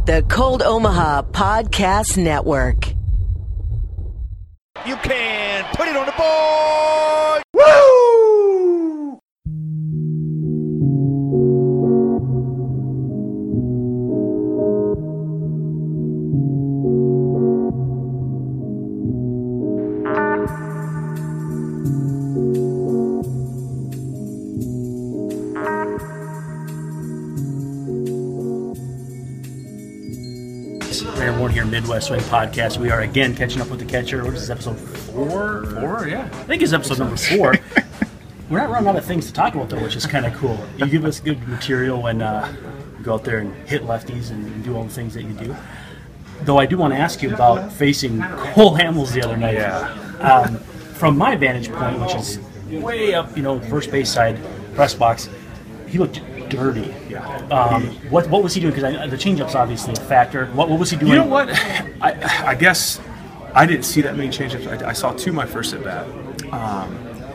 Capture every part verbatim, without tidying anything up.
The Cold Omaha Podcast Network. You can put it on the board. Woo! Aaron Warren here, Midwest Swing Podcast. We are again catching up with the catcher. What is this, episode four? Four, yeah. I think it's episode number four. We're not running out of things to talk about, though, which is kind of cool. You give us good material when uh, you go out there and hit lefties and, and do all the things that you do. Though I do want to ask you about facing Cole Hamels the other night. Yeah. Um, from my vantage point, which is way up, you know, first base side, press box, he looked dirty. Yeah. Um, what what was he doing? Because the changeup's obviously a factor. What what was he doing? You know what? I, I guess I didn't see that many changeups. I, I saw two my first at bat. Um,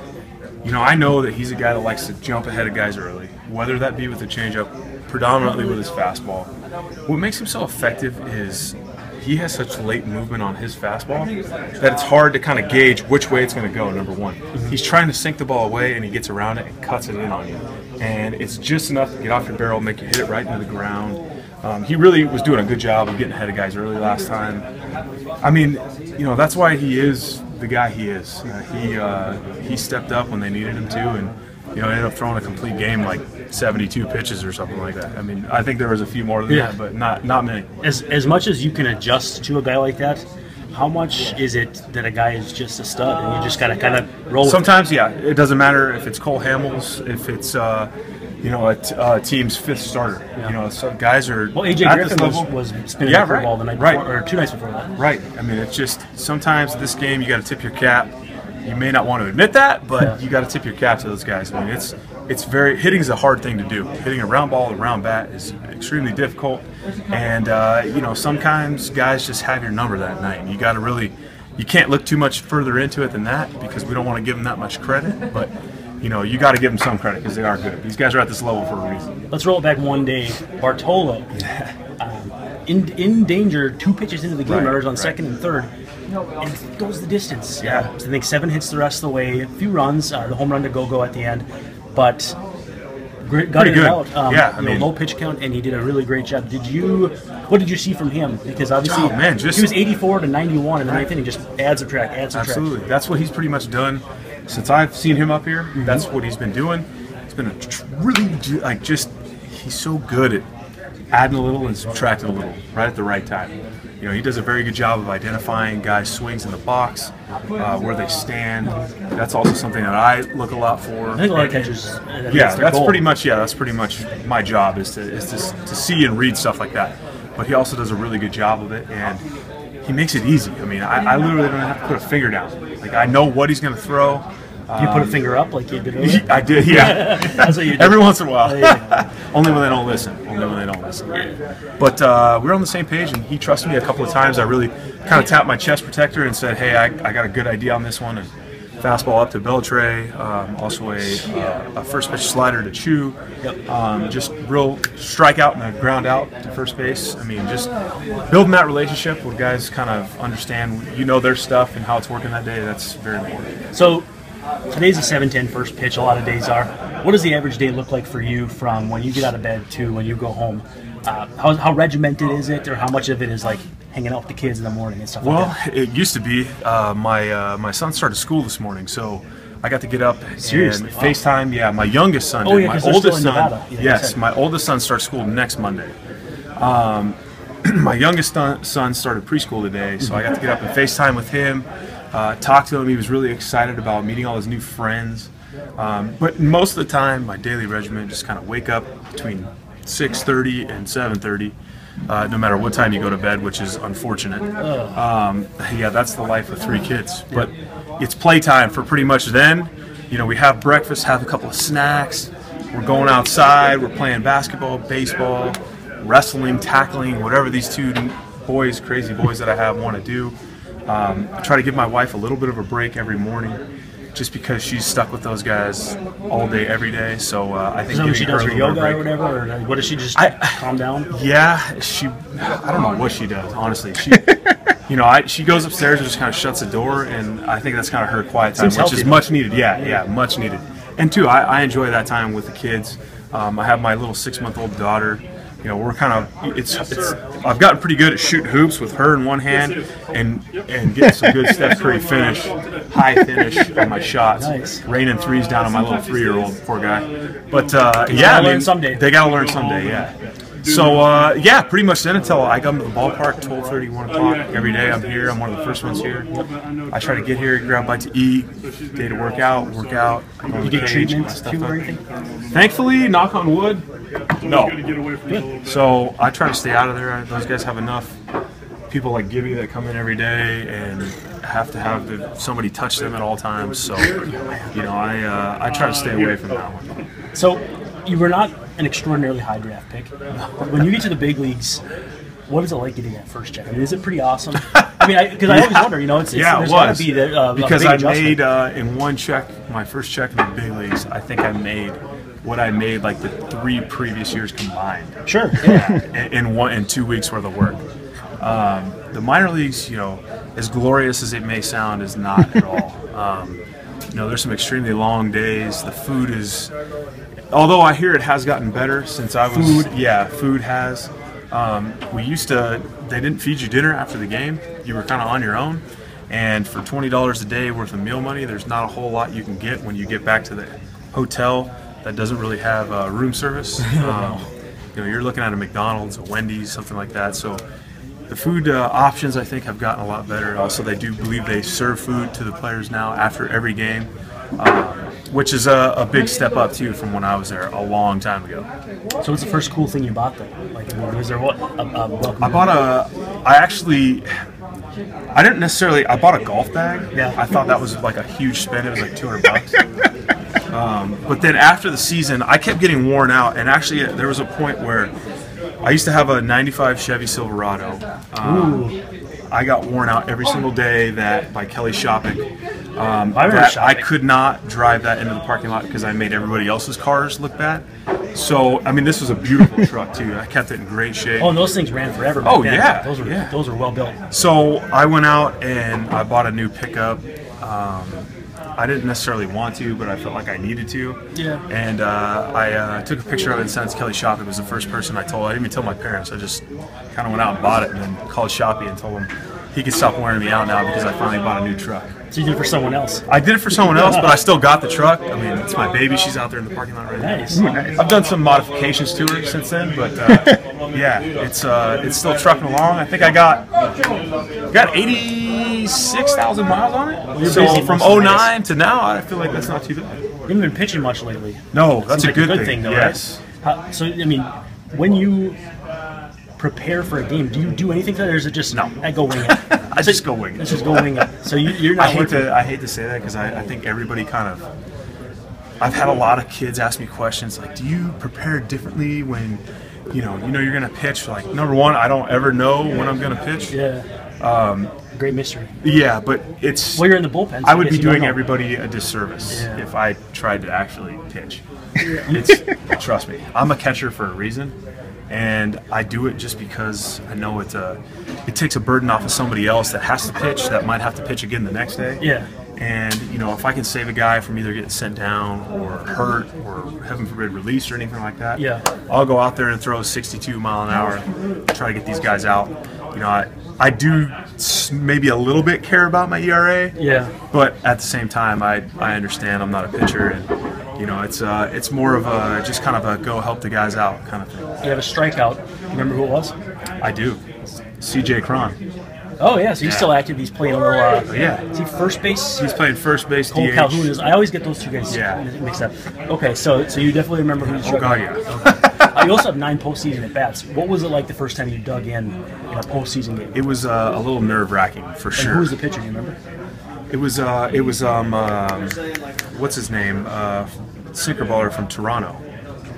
you know, I know that he's a guy that likes to jump ahead of guys early, whether that be with a changeup, predominantly with his fastball. What makes him so effective is he has such late movement on his fastball that it's hard to kind of gauge which way it's going to go, number one. He's trying to sink the ball away, and he gets around it and cuts it in on you. And it's just enough to get off your barrel, make you hit it right into the ground. Um, he really was doing a good job of getting ahead of guys early last time. I mean, you know, that's why he is the guy he is. Uh, he uh, he stepped up when they needed him to, and you know, ended up throwing a complete game, like seventy-two pitches or something like that. I mean, I think there was a few more than Yeah. that, but not not many. As as much as you can adjust to a guy like that, how much is it that a guy is just a stud and you just gotta kind of roll? Sometimes, yeah, it doesn't matter if it's Cole Hamels, if it's uh, you know a, t- a team's fifth starter. Yeah. You know, some guys are Well, A J at Griffin this was, level. was spinning Yeah, the right, curveball the night right. before, or two nights before that. Right. I mean, it's just sometimes this game you got to tip your cap. You may not want to admit that, but Yeah. you got to tip your cap to those guys. I mean, it's it's very hitting is a hard thing to do. Hitting a round ball, a round bat is extremely difficult, and uh, you know sometimes guys just have your number that night. And you got to really, you can't look too much further into it than that because we don't want to give them that much credit. But you know you got to give them some credit because they are good. These guys are at this level for a reason. Let's roll it back one day. Bartolo, um, in in danger, two pitches into the game, Right, runners on right. second and third. And it goes the distance. Yeah. Uh, I think seven hits the rest of the way. A few runs, uh, the home run to go-go at the end, but great, got Pretty it good. out. Um, Yeah, I you know, mean- low pitch count, and he did a really great job. Did you? What did you see from him? Because obviously, Oh, man, just- he was eighty-four to ninety-one in the ninth inning. Just add, subtract, add, subtract. Absolutely. That's what he's pretty much done since I've seen him up here. Mm-hmm. That's what he's been doing. It's been a tr- really, ju- like, just, he's so good at adding a little and subtracting a little right at the right time. You know, he does a very good job of identifying guys' swings in the box, uh, where they stand. That's also something that I look a lot for. I think a lot of catchers. uh, that's Yeah, their that's goal. pretty much yeah, that's pretty much my job is to is to, to see and read stuff like that. But he also does a really good job of it, and he makes it easy. I mean, I, I literally don't have to put a finger down. Like I know what he's going to throw. You put a finger up like you did earlier? I did, yeah. That's what you did. Every once in a while. Oh, yeah. Only when they don't listen. Only when they don't listen. But uh, we were on the same page, and he trusted me a couple of times. I really kind of tapped my chest protector and said, hey, I, I got a good idea on this one. And fastball up to Beltre, um, also a, uh, a first pitch slider to Chu. Yep. Um, just real strikeout and a ground out to first base. I mean, just building that relationship where guys kind of understand, you know, their stuff and how it's working that day. That's very important. So today's a seven ten first pitch. A lot of days are. What does the average day look like for you from when you get out of bed to when you go home? Uh, how, how regimented is it, or how much of it is like hanging out with the kids in the morning and stuff Well, like that? it used to be. Uh, my uh, my son started school this morning, so I got to get up Seriously? and Wow. FaceTime. Yeah, my youngest son. Oh, did. yeah, my 'cause they're still oldest in son. Nevada. Yeah, you yes, said. my oldest son starts school next Monday. Um, my youngest son son started preschool today, so I got to get up and FaceTime with him, uh, talk to him. He was really excited about meeting all his new friends. Um, but most of the time, my daily regimen just kind of wake up between six thirty and seven thirty. Uh, no matter what time you go to bed, which is unfortunate. Um, yeah, that's the life of three kids. But it's playtime for pretty much then. You know, we have breakfast, have a couple of snacks. We're going outside. We're playing basketball, baseball, wrestling, tackling, whatever these two boys, crazy boys that I have want to do. Um, I try to give my wife a little bit of a break every morning. just because she's stuck with those guys all day, every day. So uh, I think Is that when she giving does her her a little yoga break- or whatever, or what does she just I- calm down? Yeah, she. I don't know what she does. Honestly, she. You know, I, she goes upstairs and just kind of shuts the door, and I think that's kind of her quiet time, Seems which healthy, is though. much needed. Yeah, yeah, much needed. And two, I, I enjoy that time with the kids. Um, I have my little six-month-old daughter. You know, we're kind of it's it's. I've gotten pretty good at shooting hoops with her in one hand, and and getting some good Steph Curry finish, high finish on my shots, Nice. raining threes down on my little three-year-old, poor guy. But uh, yeah, gotta I mean, learn someday. they gotta learn someday. Yeah. So uh, yeah, pretty much then until I come to the ballpark, twelve thirty, one o'clock every day. I'm here. I'm one of the first ones here. I try to get here, grab a bite to eat, day to work out, work out. I go on You the get cage, treatment my stuff too up. or anything? Thankfully, knock on wood, no. So I try to stay out of there. Those guys have enough people like Gibby that come in every day and have to have the, somebody touch them at all times. So you know, I uh, I try to stay away from that one. So you were not an extraordinarily high draft pick. When you get to the big leagues, what is it like getting that first check? I mean, is it pretty awesome? I mean, because I, I always wonder, you know, it's, it's Yeah, there's it got was to be the, uh, because a big I adjustment. made uh, in one check, my first check in the big leagues. I think I made what I made like the three previous years combined. Sure. Yeah. in, in one in two weeks worth of work. Um, the minor leagues, you know, as glorious as it may sound, is not at all. Um, you know, there's some extremely long days. The food is, although I hear it has gotten better since I was. Food? Yeah, food has. Um, we used to. They didn't feed you dinner after the game. You were kind of on your own. And for twenty dollars a day worth of meal money, there's not a whole lot you can get when you get back to the hotel that doesn't really have uh, room service. Um, you know, you're looking at a McDonald's, a Wendy's, something like that. So the food uh, options, I think, have gotten a lot better. Also, they do believe they serve food to the players now after every game, um, which is a, a big step up, too, from when I was there a long time ago. So what's the first cool thing you bought then? Like, was there what? A, a welcome I bought a, I actually, I didn't necessarily, I bought a golf bag. Yeah. I thought that was like a huge spend. It was like two hundred bucks. Um, but then after the season, I kept getting worn out. And actually, there was a point where I used to have a ninety-five Chevy Silverado. Um, Ooh. I got worn out every single day that by Kelly Shopping. Um, I remember that I Shopping. could not drive that into the parking lot because I made everybody else's cars look bad. So, I mean, this was a beautiful truck, too. I kept it in great shape. Oh, and those things ran forever. back Oh, then. yeah, Those were yeah. those were well built. So I went out and I bought a new pickup. Um, I didn't necessarily want to, but I felt like I needed to. Yeah. And uh, I uh, took a picture of it and sent it to Kelly Shoppy. It was the first person I told. I didn't even tell my parents. I just kind of went out and bought it and then called Shoppy and told him he could stop wearing me out now because I finally bought a new truck. So you did it for someone else. I did it for someone else, but I still got the truck. I mean, it's my baby. She's out there in the parking lot right now. Nice. I've done some modifications to her since then, but uh, yeah, it's uh, it's still trucking along. I think I got got eighty-six thousand miles on it. you're So busy from most of oh the nine to now, I feel like that's not too bad. You haven't been pitching much lately. No, that's Seems a like good, thing. though, Yes. right? How, so I mean, when you prepare for a game, do you do anything to that, or is it just No. I go wing it? I just go wing Let's it. just go wing it. So you, you're I not hate working. to I hate to say that because I, I think everybody kind of. I've had a lot of kids ask me questions like, "Do you prepare differently when, you know, you know you're gonna pitch?" Like, number one, I don't ever know when I'm gonna pitch. Yeah. Um, Great mystery. yeah, but it's. Well, you're in the bullpen. So I would guess be you don't doing know. everybody a disservice Yeah. if I tried to actually pitch. It's, trust me, I'm a catcher for a reason, and I do it just because I know it's a, it takes a burden off of somebody else that has to pitch, that might have to pitch again the next day. Yeah. And you know, if I can save a guy from either getting sent down or hurt or heaven forbid released or anything like that, Yeah. I'll go out there and throw sixty-two mile an hour, try to get these guys out. You know, I I do s- maybe a little bit care about my E R A. Yeah. But at the same time, I, I understand I'm not a pitcher, and you know it's uh it's more of a just kind of a go help the guys out kind of thing. You have a strikeout. Remember who it was? I do. C J Cron. Oh yeah. So he's Yeah. still active. He's playing a little. Uh, Yeah. Is he first base? He's playing first base, Cole D H. Calhoun is. I always get those two guys Yeah. mixed up. Okay, so so you definitely remember who. Oh God, yeah. Uh, you also have nine postseason at bats. What was it like the first time you dug in in a postseason game? It was uh, a little nerve wracking for And sure. who was the pitcher? Do you remember? It was uh it was um, um what's his name uh sinker baller from Toronto.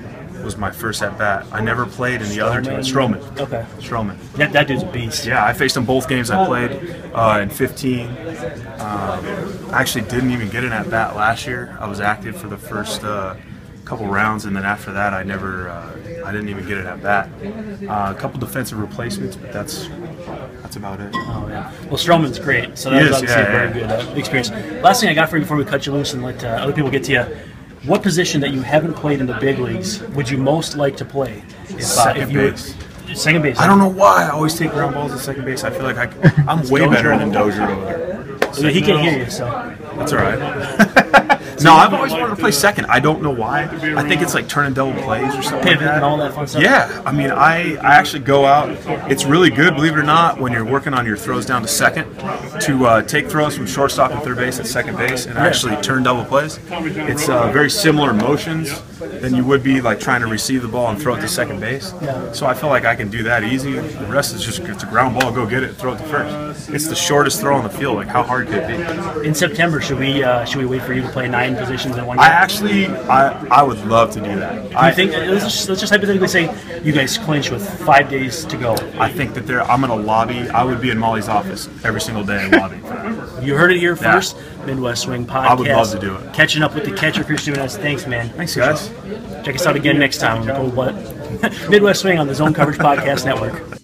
was my first at bat. I never played in the other team. Stroman. Okay. Stroman. That, that dude's a beast. Yeah, I faced him both games I played uh, in fifteen. Um, I actually didn't even get an at bat last year. I was active for the first uh, couple rounds, and then after that, I never, uh, I didn't even get an at bat. Uh, a couple defensive replacements, but that's that's about it. Oh yeah. Well, Stroman's great, so that He was is, obviously yeah, a very yeah. good uh, experience. Last thing I got for you before we cut you loose and let uh, other people get to you. What position that you haven't played in the big leagues would you most like to play? If, Second if you were- base. Second base. I don't know why I always take ground balls at second base. I feel like I, I'm way better than Dozier over there. So he can't hear you, so. That's all right. No, I've always wanted to play second. I don't know why. I think it's like turning double plays or something like Pivot that. and all that fun stuff. Yeah, I mean, I, I actually go out. It's really good, believe it or not, when you're working on your throws down to second, to uh, take throws from shortstop and third base at second base and actually turn double plays. It's uh, very similar motions than you would be like trying to receive the ball and throw it to second base. Yeah. So I feel like I can do that easy. The rest is just it's a ground ball, go get it, throw it to first. It's the shortest throw on the field. Like how hard could it be? In September, should we uh, should we wait for you to play nine positions in one game? I actually, I, I would love to do that. Do you think? Let's just, let's just hypothetically say you guys clinch with five days to go. I think that there. I'm gonna lobby. I would be in Molly's office every single day lobbying for that. You heard it here Yeah. first. Midwest Swing Podcast. I would love to do it. Catching up with the catcher, Chris Jimenez. Thanks, man. Thanks, guys. Check us out again next time on the Cold Blood Midwest Swing on the Zone Coverage Podcast Network.